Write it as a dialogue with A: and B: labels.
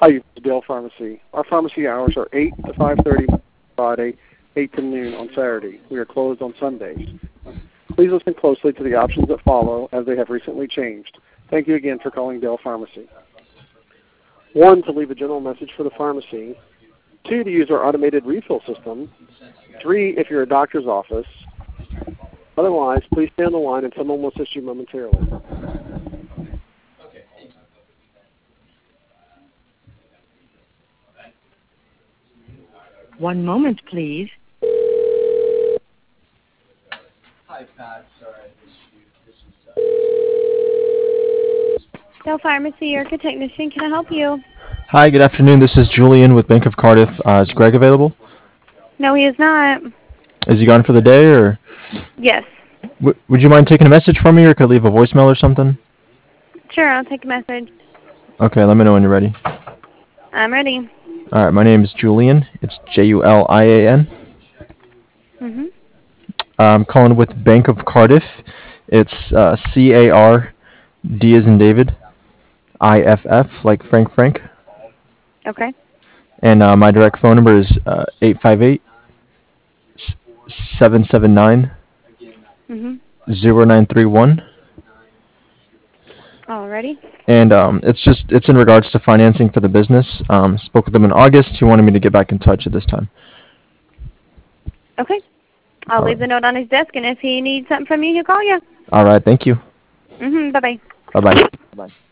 A: Hi, you've reached Dale Pharmacy. Our pharmacy hours are 8 to 5:30 Friday, 8 to noon on Saturday. We are closed on Sundays. Please listen closely to the options that follow, as they have recently changed. Thank you again for calling Dale Pharmacy. 1, to leave a general message for the pharmacy. 2, to use our automated refill system. 3, if you're a doctor's office. Otherwise, please stay on the line and someone will assist you momentarily.
B: One moment, please.
C: Hi, Pat. Sorry,
D: Dell Pharmacy, Erica Technician. Can I help you?
E: Hi, good afternoon. This is Julian with Bank of Cardiff. Is Greg available?
D: No, he is not.
E: Is he gone for the day, or
D: Yes.
E: would you mind taking a message from me, or could I leave a voicemail or something?
D: Sure, I'll take a message.
E: Okay, let me know when you're ready.
D: I'm ready.
E: All right, my name is Julian. It's Julian.
D: Mm-hmm.
E: I'm calling with Bank of Cardiff. It's CARD as in David, IFF like Frank.
D: Okay.
E: And my direct phone number is 858-779-0931.
D: Mm-hmm. Alrighty.
E: And it's in regards to financing for the business. Spoke with him in August. He wanted me to get back in touch at this time.
D: Okay. I'll leave the note on his desk, and if he needs something from you, he'll call you.
E: All right, thank you.
D: Mm-hmm. Bye-bye.
E: Bye-bye.